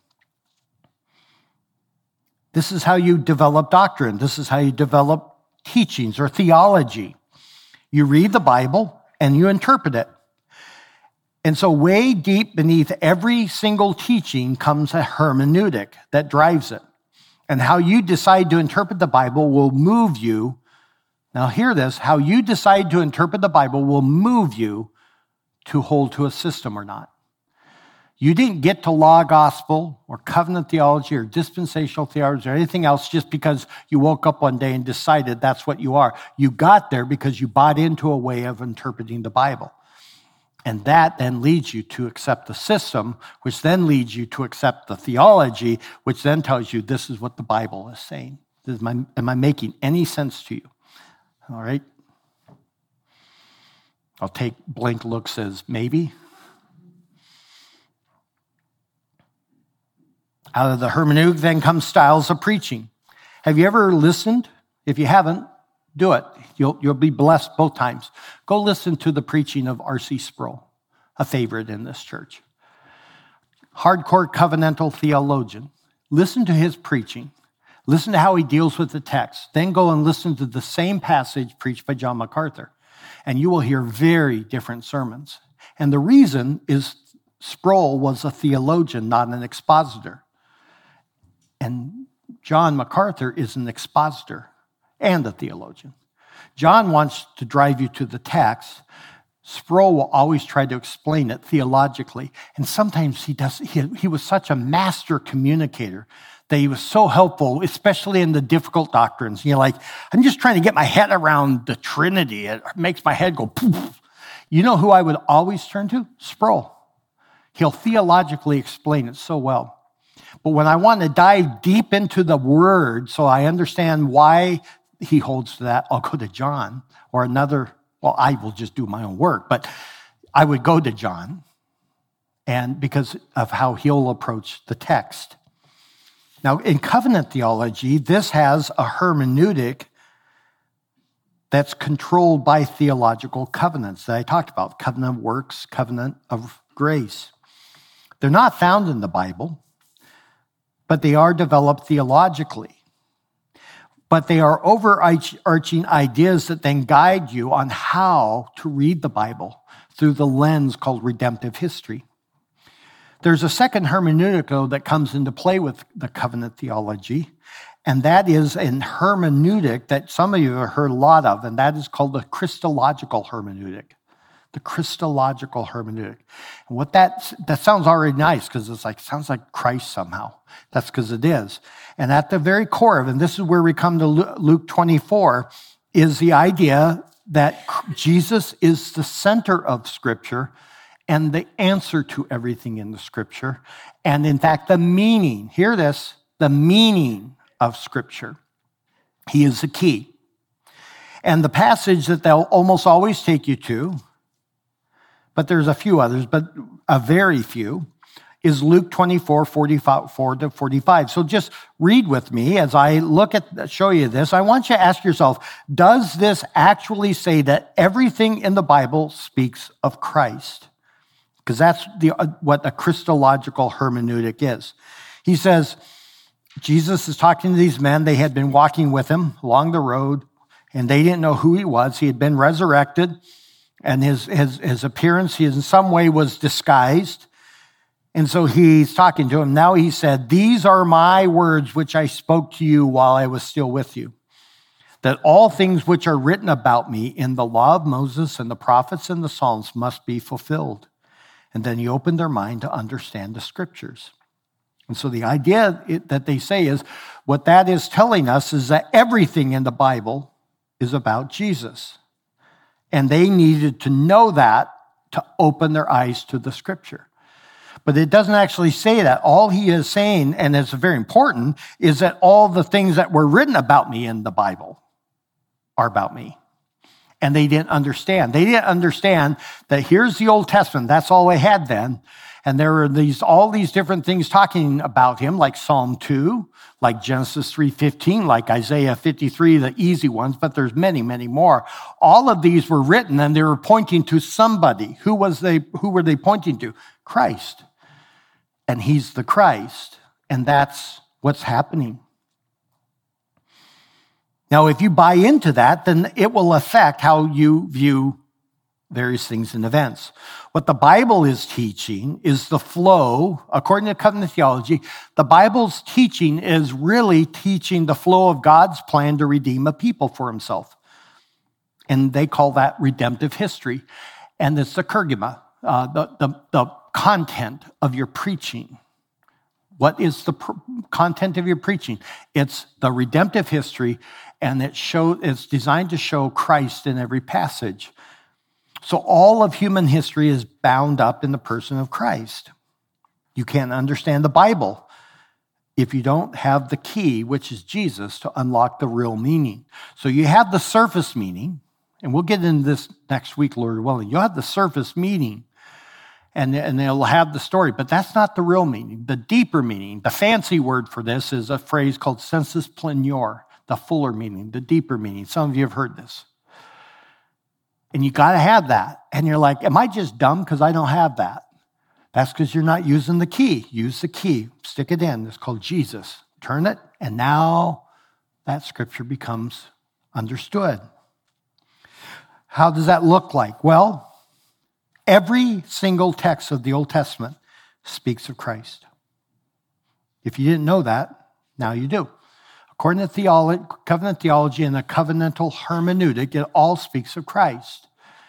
This is how you develop doctrine. This is how you develop teachings or theology. You read the Bible and you interpret it. And so way deep beneath every single teaching comes a hermeneutic that drives it. And how you decide to interpret the Bible will move you. Now hear this, how you decide to interpret the Bible will move you to hold to a system or not. You didn't get to law gospel or covenant theology or dispensational theology or anything else just because you woke up one day and decided that's what you are. You got there because you bought into a way of interpreting the Bible. And that then leads you to accept the system, which then leads you to accept the theology, which then tells you this is what the Bible is saying. Am I making any sense to you? All right. I'll take blank looks as maybe. Out of the hermeneutic then comes styles of preaching. Have you ever listened? If you haven't, do it. You'll be blessed both times. Go listen to the preaching of R.C. Sproul, a favorite in this church. Hardcore covenantal theologian. Listen to his preaching. Listen to how he deals with the text. Then go and listen to the same passage preached by John MacArthur. And you will hear very different sermons. And the reason is Sproul was a theologian, not an expositor. And John MacArthur is an expositor and a theologian. John wants to drive you to the text. Sproul will always try to explain it theologically. And sometimes he does. He was such a master communicator that he was so helpful, especially in the difficult doctrines. Like, I'm just trying to get my head around the Trinity. It makes my head go poof. You know who I would always turn to? Sproul. He'll theologically explain it so well. But when I want to dive deep into the word so I understand why he holds to that, I'll go to John or another. Well, I will just do my own work, but I would go to John, and because of how he'll approach the text. Now, in covenant theology, this has a hermeneutic that's controlled by theological covenants that I talked about, covenant of works, covenant of grace. They're not found in the Bible, but they are developed theologically. But they are overarching ideas that then guide you on how to read the Bible through the lens called redemptive history. There's a second hermeneutic, though, that comes into play with the covenant theology, and that is an hermeneutic that some of you have heard a lot of, and that is called the Christological hermeneutic. The Christological hermeneutic. And what that sounds already nice because it's like, sounds like Christ somehow. That's because it is. And at the very core of it, and this is where we come to Luke 24, is the idea that Jesus is the center of Scripture and the answer to everything in the Scripture. And in fact, the meaning, hear this, the meaning of Scripture. He is the key. And the passage that they'll almost always take you to, but there's a few others, but a very few, is Luke 24, 44 to 45. So just read with me as I show you this. I want you to ask yourself, does this actually say that everything in the Bible speaks of Christ? Because that's what a Christological hermeneutic is. He says, Jesus is talking to these men. They had been walking with him along the road, and they didn't know who he was. He had been resurrected. And his appearance, he in some way was disguised. And so he's talking to him. Now he said, these are my words which I spoke to you while I was still with you. that all things which are written about me in the law of Moses and the prophets and the Psalms must be fulfilled. And then he opened their mind to understand the scriptures. And so the idea that they say is, what that is telling us is that everything in the Bible is about Jesus. And they needed to know that to open their eyes to the scripture. But it doesn't actually say that. All he is saying, and it's very important, is that all the things that were written about me in the Bible are about me. And they didn't understand. They didn't understand that here's the Old Testament. That's all they had then. And there were all these different things talking about him, like Psalm 2, like Genesis 3:15, like Isaiah 53, the easy ones, but there's many, many more. All of these were written and they were pointing to somebody. Who were they pointing to? Christ. And he's the Christ. And that's what's happening. Now, if you buy into that, then it will affect how you view various things and events. What the Bible is teaching is the flow, according to covenant theology, the Bible's teaching is really teaching the flow of God's plan to redeem a people for himself. And they call that redemptive history. And it's the kerygma, the content of your preaching. What is the content of your preaching? It's the redemptive history, and it's designed to show Christ in every passage. So all of human history is bound up in the person of Christ. You can't understand the Bible if you don't have the key, which is Jesus, to unlock the real meaning. So you have the surface meaning, and we'll get into this next week, Lord willing. You'll have the surface meaning, and they'll have the story, but that's not the real meaning. The deeper meaning, the fancy word for this is a phrase called sensus plenior, the fuller meaning, the deeper meaning. Some of you have heard this. And you got to have that. And you're like, am I just dumb because I don't have that? That's because you're not using the key. Use the key. Stick it in. It's called Jesus. Turn it, and now that scripture becomes understood. How does that look like? Well, every single text of the Old Testament speaks of Christ. If you didn't know that, now you do. According to covenant theology and the covenantal hermeneutic, it all speaks of Christ.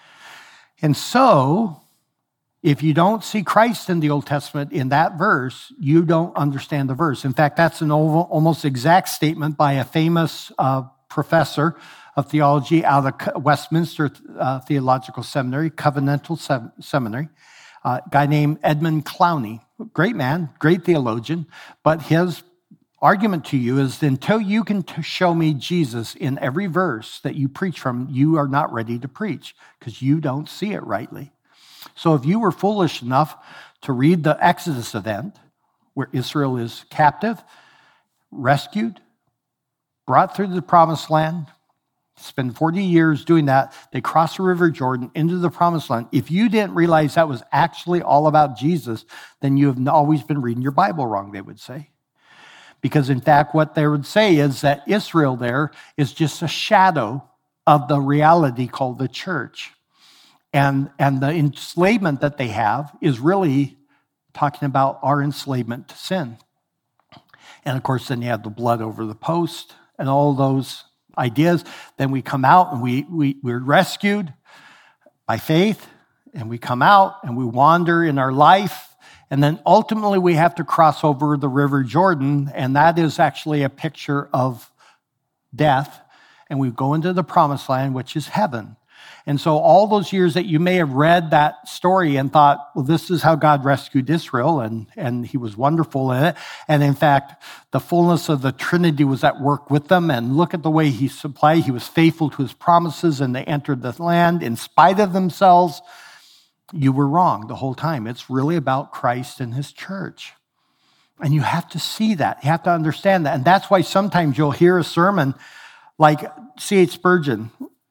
And so, if you don't see Christ in the Old Testament in that verse, you don't understand the verse. In fact, that's an almost exact statement by a famous professor of theology out of Westminster Theological Seminary, Covenantal Seminary, a guy named Edmund Clowney. Great man, great theologian, but his argument to you is until you can show me Jesus in every verse that you preach from, you are not ready to preach because you don't see it rightly. So if you were foolish enough to read the Exodus event where Israel is captive, rescued, brought through the promised land, spend 40 years doing that, they cross the River Jordan into the promised land. If you didn't realize that was actually all about Jesus, then you have always been reading your Bible wrong, they would say. Because in fact, what they would say is that Israel there is just a shadow of the reality called the church. And the enslavement that they have is really talking about our enslavement to sin. And of course, then you have the blood over the post and all those ideas. Then we come out and we're rescued by faith, and we come out and we wander in our life. And then ultimately we have to cross over the River Jordan, and that is actually a picture of death. And we go into the promised land, which is heaven. And so all those years that you may have read that story and thought, well, this is how God rescued Israel, and he was wonderful in it. And in fact, the fullness of the Trinity was at work with them. And look at the way he supplied. He was faithful to his promises, and they entered the land in spite of themselves. You were wrong the whole time. It's really about Christ and his church. And you have to see that. You have to understand that. And that's why sometimes you'll hear a sermon like C.H. Spurgeon,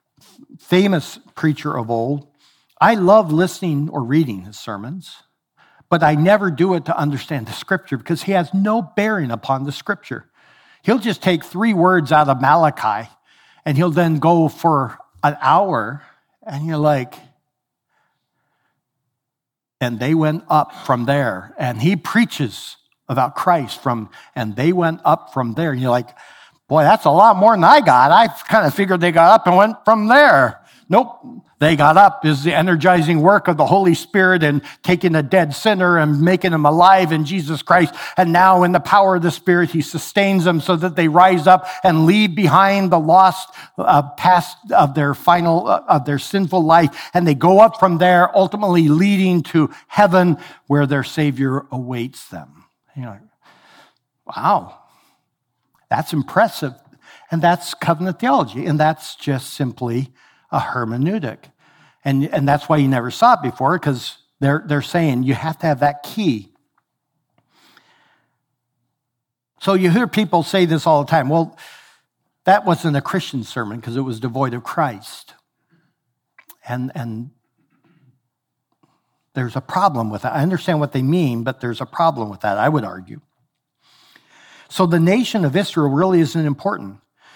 famous preacher of old. I love listening or reading his sermons, but I never do it to understand the scripture because he has no bearing upon the scripture. He'll just take 3 words out of Malachi and he'll then go for an hour, and you're like, and they went up from there. And he preaches about Christ and they went up from there. And you're like, Boy, that's a lot more than I got. I kind of figured they got up and went from there. Nope. They got up is the energizing work of the Holy Spirit and taking a dead sinner and making him alive in Jesus Christ. And now in the power of the Spirit, he sustains them so that they rise up and leave behind the lost past of their sinful life. And they go up from there, ultimately leading to heaven where their Savior awaits them. You know, wow, that's impressive. And that's covenant theology. And that's just simply a hermeneutic. And that's why you never saw it before, because they're saying you have to have that key. So you hear people say this all the time. Well, that wasn't a Christian sermon because it was devoid of Christ. And there's a problem with that. I understand what they mean, but there's a problem with that, I would argue. So the nation of Israel really isn't important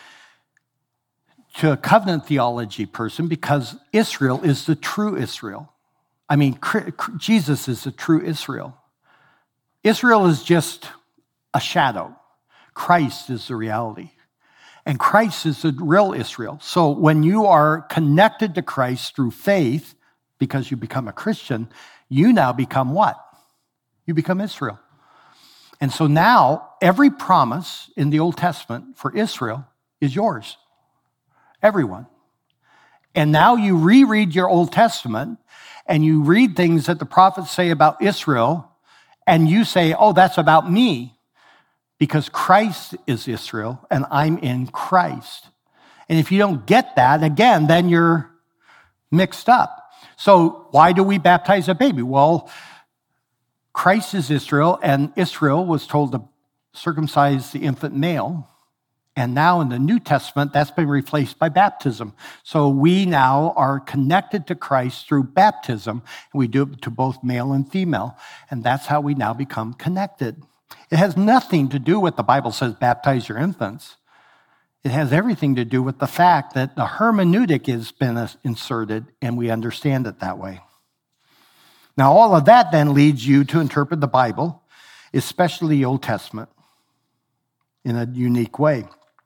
to a covenant theology person because Israel is the true Israel. I mean, Jesus is the true Israel. Israel is just a shadow. Christ is the reality. And Christ is the real Israel. So when you are connected to Christ through faith, because you become a Christian, you now become what? You become Israel. And so now every promise in the Old Testament for Israel is yours. Everyone. And now you reread your Old Testament and you read things that the prophets say about Israel and you say, oh, that's about me because Christ is Israel and I'm in Christ. And if you don't get that, again, then you're mixed up. So why do we baptize a baby? Well, Christ is Israel and Israel was told to circumcise the infant male. And now in the New Testament, that's been replaced by baptism. So we now are connected to Christ through baptism. And we do it to both male and female. And that's how we now become connected. It has nothing to do with the Bible says baptize your infants. It has everything to do with the fact that the hermeneutic has been inserted and we understand it that way. Now all of that then leads you to interpret the Bible, especially the Old Testament, in a unique way.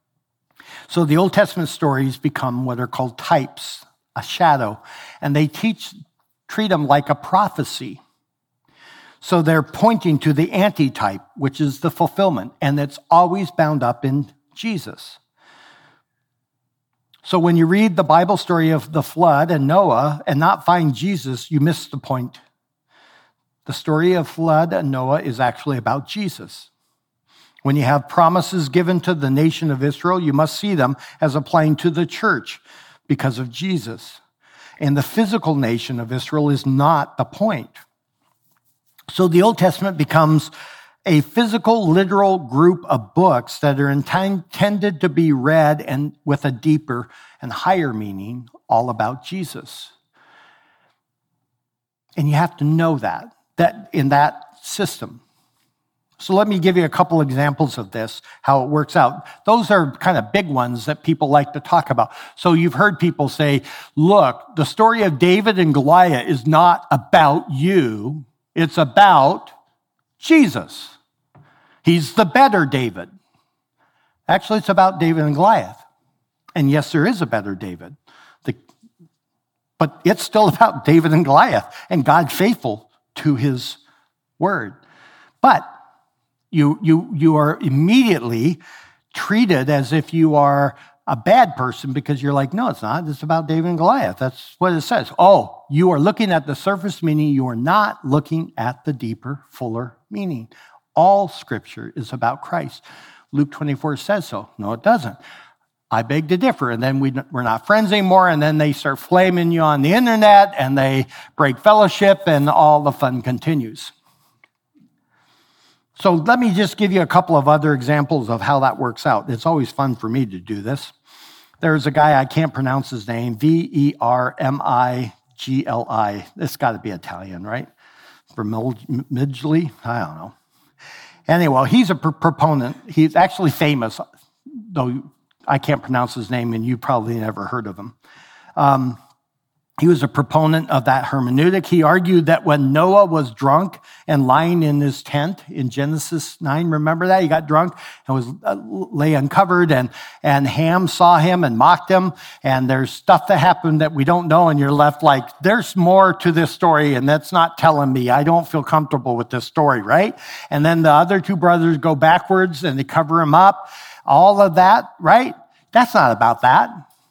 So the Old Testament stories become what are called types, a shadow, and they treat them like a prophecy. So they're pointing to the antitype, which is the fulfillment, and it's always bound up in Jesus. So when you read the Bible story of the flood and Noah and not find Jesus, you miss the point. The story of flood and Noah is actually about Jesus. When you have promises given to the nation of Israel, you must see them as applying to the church because of Jesus. And the physical nation of Israel is not the point. So the Old Testament becomes a physical, literal group of books that are intended to be read and with a deeper and higher meaning, all about Jesus. And you have to know that in that system. So let me give you a couple examples of this, how it works out. Those are kind of big ones that people like to talk about. So you've heard people say, look, the story of David and Goliath is not about you. It's about Jesus. He's the better David. Actually, it's about David and Goliath. And yes, there is a better David. But it's still about David and Goliath and God faithful to his word. But you are immediately treated as if you are a bad person because you're like, no, it's not. It's about David and Goliath. That's what it says. Oh, you are looking at the surface meaning. You are not looking at the deeper, fuller meaning. All scripture is about Christ. Luke 24 says so. No, it doesn't. I beg to differ. And then we're not friends anymore. And then they start flaming you on the internet and they break fellowship and all the fun continues. So let me just give you a couple of other examples of how that works out. It's always fun for me to do this. There's a guy, I can't pronounce his name, Vermigli. It's got to be Italian, right? Vermigli? I don't know. Anyway, he's a proponent. He's actually famous, though I can't pronounce his name, and you probably never heard of him. He was a proponent of that hermeneutic. He argued that when Noah was drunk and lying in his tent in Genesis 9, remember that? He got drunk and was lay uncovered, and Ham saw him and mocked him. And there's stuff that happened that we don't know, and you're left like, there's more to this story, and that's not telling me. I don't feel comfortable with this story, right? And then the other two brothers go backwards and they cover him up. All of that, right? That's not about that.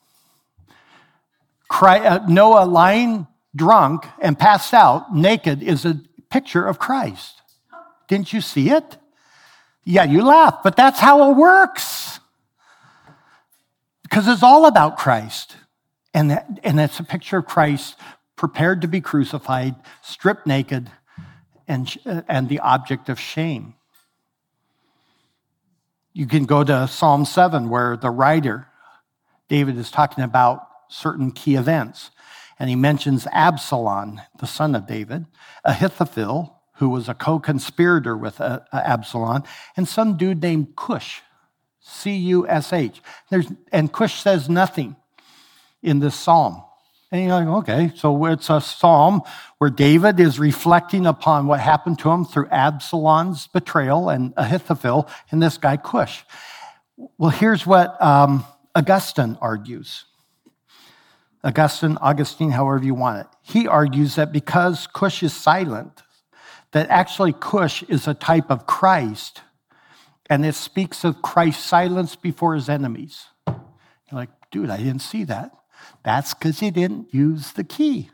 Noah lying drunk and passed out naked is a picture of Christ. Didn't you see it? Yeah, you laugh, but that's how it works. Because it's all about Christ. And it's a picture of Christ prepared to be crucified, stripped naked, and the object of shame. You can go to Psalm 7 where the writer, David, is talking about certain key events. And he mentions Absalom, the son of David, Ahithophel, who was a co-conspirator with Absalom, and some dude named Cush, C-U-S-H. And Cush says nothing in this psalm. And you're like, okay, so it's a psalm where David is reflecting upon what happened to him through Absalom's betrayal and Ahithophel and this guy Cush. Well, here's what Augustine argues. Augustine, however you want it. He argues that because Cush is silent, that actually Cush is a type of Christ, and it speaks of Christ's silence before his enemies. You're like, dude, I didn't see that. That's because he didn't use the key.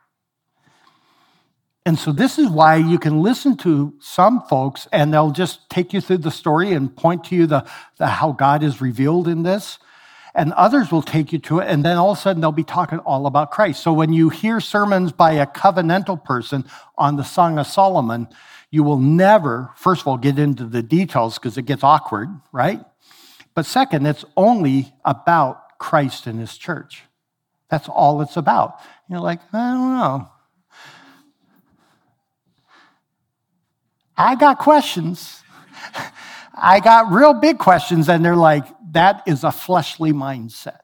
And so this is why you can listen to some folks, and they'll just take you through the story and point to you the how God is revealed in this. And others will take you to it, and then all of a sudden they'll be talking all about Christ. So when you hear sermons by a covenantal person on the Song of Solomon, you will never, first of all, get into the details because it gets awkward, right? But second, it's only about Christ and his church. That's all it's about. You're like, I don't know. I got questions. I got real big questions, and they're like, that is a fleshly mindset.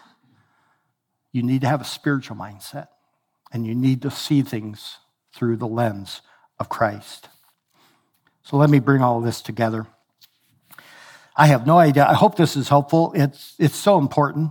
You need to have a spiritual mindset, and you need to see things through the lens of Christ. So let me bring all of this together. I have no idea. I hope this is helpful. It's so important.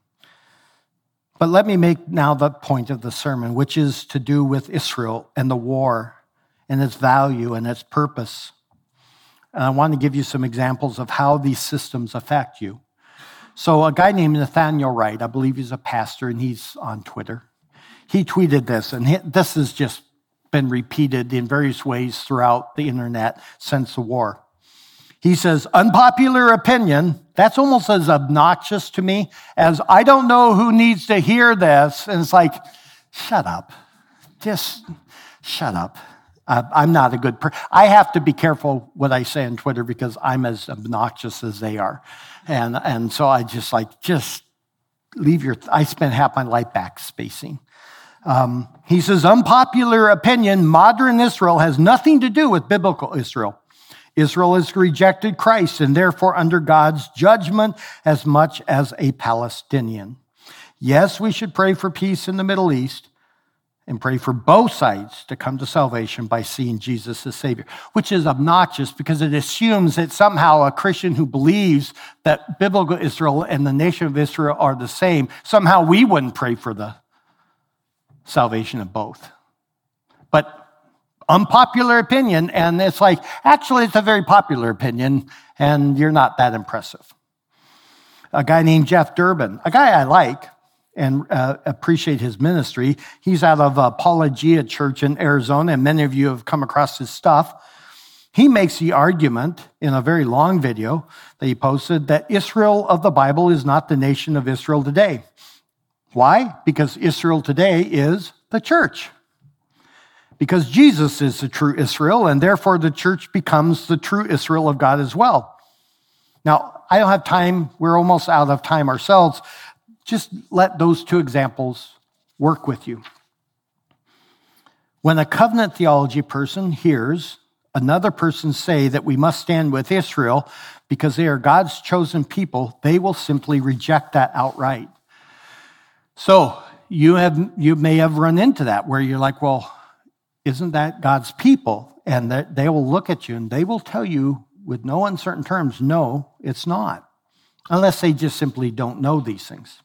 But let me make now the point of the sermon, which is to do with Israel and the war and its value and its purpose. And I want to give you some examples of how these systems affect you. So a guy named Nathaniel Wright, I believe he's a pastor, and he's on Twitter. He tweeted this, and this has just been repeated in various ways throughout the internet since the war. He says, unpopular opinion, that's almost as obnoxious to me as I don't know who needs to hear this. And it's like, shut up. Just shut up. I'm not a good person. I have to be careful what I say on Twitter because I'm as obnoxious as they are. And so I just leave I spent half my life backspacing. He says, unpopular opinion, modern Israel has nothing to do with biblical Israel. Israel has rejected Christ and therefore under God's judgment as much as a Palestinian. Yes, we should pray for peace in the Middle East and pray for both sides to come to salvation by seeing Jesus as Savior, which is obnoxious because it assumes that somehow a Christian who believes that biblical Israel and the nation of Israel are the same, somehow we wouldn't pray for the salvation of both. But unpopular opinion, and it's like, actually, it's a very popular opinion, and you're not that impressive. A guy named Jeff Durbin, a guy I like and appreciate his ministry. He's out of Apologia Church in Arizona, and many of you have come across his stuff. He makes the argument in a very long video that he posted that Israel of the Bible is not the nation of Israel today. Why? Because Israel today is the church. Because Jesus is the true Israel, and therefore the church becomes the true Israel of God as well. Now, I don't have time. We're almost out of time ourselves. Just let those two examples work with you. When a covenant theology person hears another person say that we must stand with Israel because they are God's chosen people, they will simply reject that outright. So, you may have run into that where you're like, well, isn't that God's people? And they will look at you and they will tell you with no uncertain terms, no, it's not. Unless they just simply don't know these things.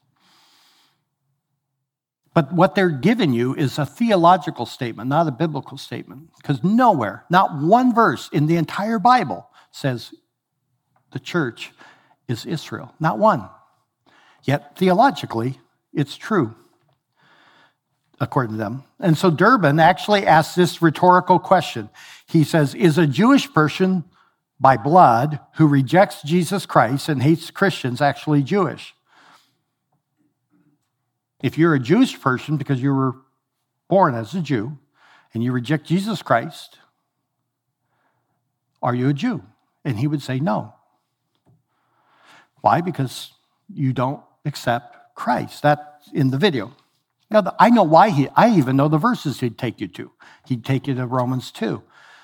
But what they're giving you is a theological statement, not a biblical statement. Because nowhere, not one verse in the entire Bible says the church is Israel. Not one. Yet theologically, it's true, according to them. And so Durbin actually asks this rhetorical question. He says, is a Jewish person by blood who rejects Jesus Christ and hates Christians actually Jewish? If you're a Jewish person because you were born as a Jew and you reject Jesus Christ, are you a Jew? And he would say no. Why? Because you don't accept Christ. That's in the video. Now, I know why I even know the verses he'd take you to. He'd take you to Romans 2.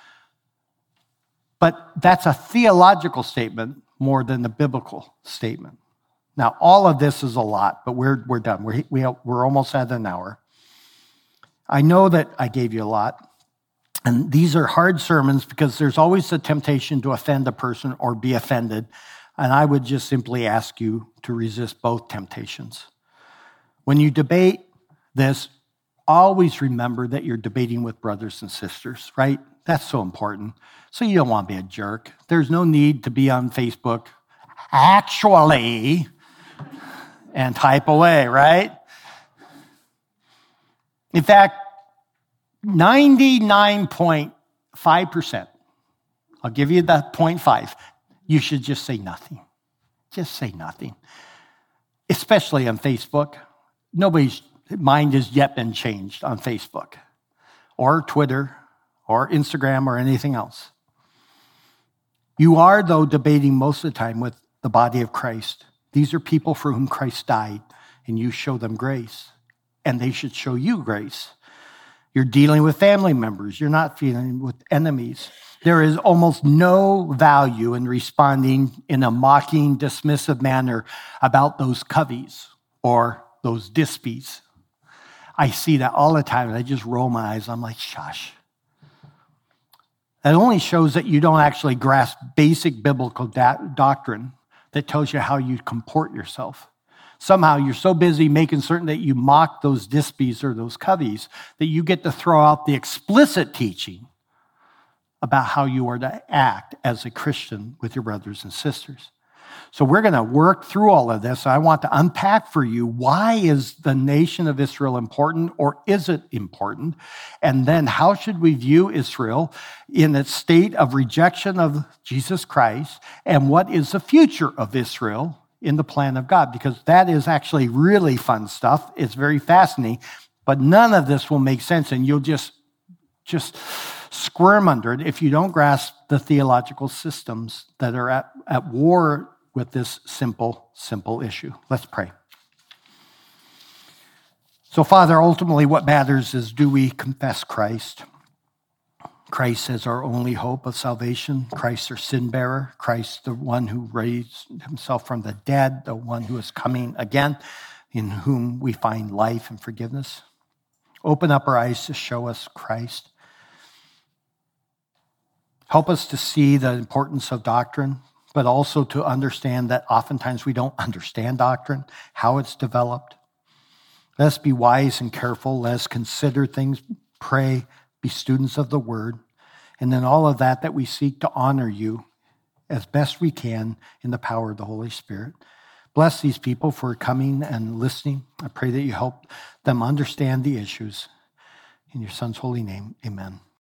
But that's a theological statement more than the biblical statement. Now, all of this is a lot, but we're done. We're almost at an hour. I know that I gave you a lot, and these are hard sermons because there's always the temptation to offend a person or be offended, and I would just simply ask you to resist both temptations. When you debate this, always remember that you're debating with brothers and sisters, right? That's so important. So you don't want to be a jerk. There's no need to be on Facebook, actually, and type away, right? In fact, 99.5%, I'll give you that 0.5, you should just say nothing. Just say nothing. Especially on Facebook. Nobody's mind has yet been changed on Facebook or Twitter or Instagram or anything else. You are, though, debating most of the time with the body of Christ. These are people for whom Christ died, and you show them grace, and they should show you grace. You're dealing with family members. You're not dealing with enemies. There is almost no value in responding in a mocking, dismissive manner about those coveys or those dispies. I see that all the time, and I just roll my eyes. I'm like, shush. That only shows that you don't actually grasp basic biblical doctrine that tells you how you comport yourself. Somehow you're so busy making certain that you mock those dispies or those coveys that you get to throw out the explicit teaching about how you are to act as a Christian with your brothers and sisters. So we're going to work through all of this. I want to unpack for you, why is the nation of Israel important, or is it important? And then how should we view Israel in its state of rejection of Jesus Christ? And what is the future of Israel in the plan of God? Because that is actually really fun stuff. It's very fascinating, but none of this will make sense, and you'll just squirm under it if you don't grasp the theological systems that are at war with this simple issue. Let's pray. So, Father, ultimately what matters is, do we confess Christ? Christ as our only hope of salvation. Christ our sin bearer. Christ the one who raised himself from the dead, the one who is coming again, in whom we find life and forgiveness. Open up our eyes to show us Christ. Help us to see the importance of doctrine, but also to understand that oftentimes we don't understand doctrine, how it's developed. Let us be wise and careful. Let us consider things, pray, be students of the word. And then all of that we seek to honor you as best we can in the power of the Holy Spirit. Bless these people for coming and listening. I pray that you help them understand the issues. In your Son's holy name, amen.